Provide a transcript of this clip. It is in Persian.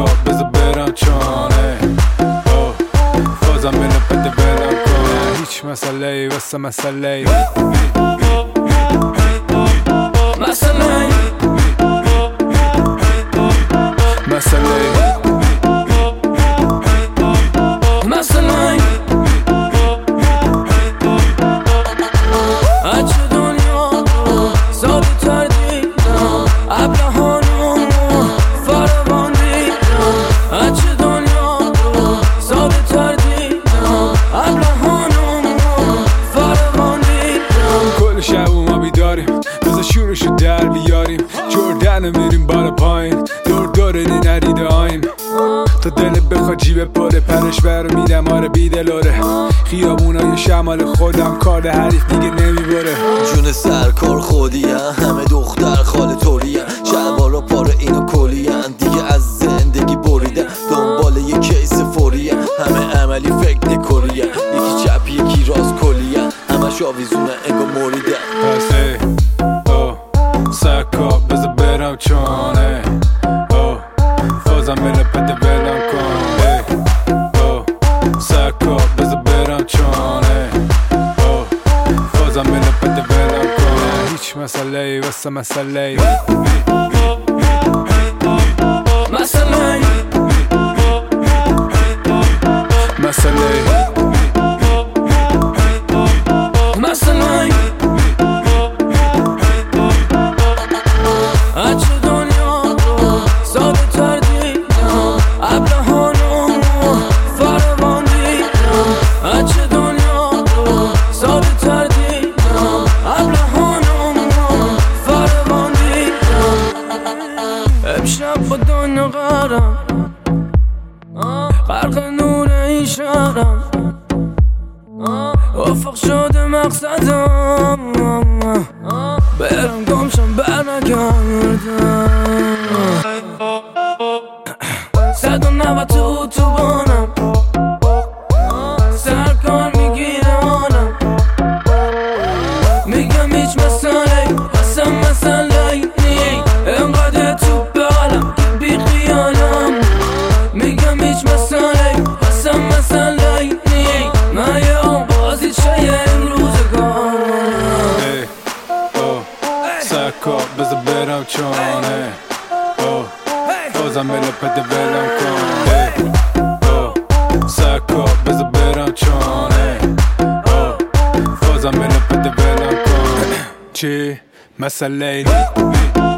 بذار برم چانه فازم بینه پده برم کنه هیچ مسئله ای واسه مسئله ای شورشو در بیاریم جردن میریم بالا پایین دور دوره نریده آیم تا دل بخواد جیب پره پرش بر میدم آره بیدلاره خیابونای شمال خودم کار حریف دیگه نمیباره جون سرکار خودیم همه دختر خاله طوریم شلوارا پاره اینو کلیم دیگه از زندگی بریدم دنبال یه کیس فوریم همه عملی فکر نکوریم یکی چپ یکی راست کلیم همش آویزونه انگار مریدم سکا بذار برم چانه فازم بینه پده بلم کنه سکا بذار برم چانه فازم بینه پده بلم کنه هیچ مسئله ای واسه مسئله ای امشب با دنیا قرم غرق نور این شهرم افق شده مقصدم برم گمشم برنگردم 190 تو اتوبانم سرکار میگیره آنم میگم هیچ مسئله اصلا مسئله نی انقدر تو بالم که بی خیالم میگم هیچ مسئله اصلا مسئله نی من یه اون بازی چه این روزگارم سکا بذار برم چانه فازم بینه پده بلم کنه سکا بذار برم چانه فازم بینه پده بلم کنه چی مسئله ای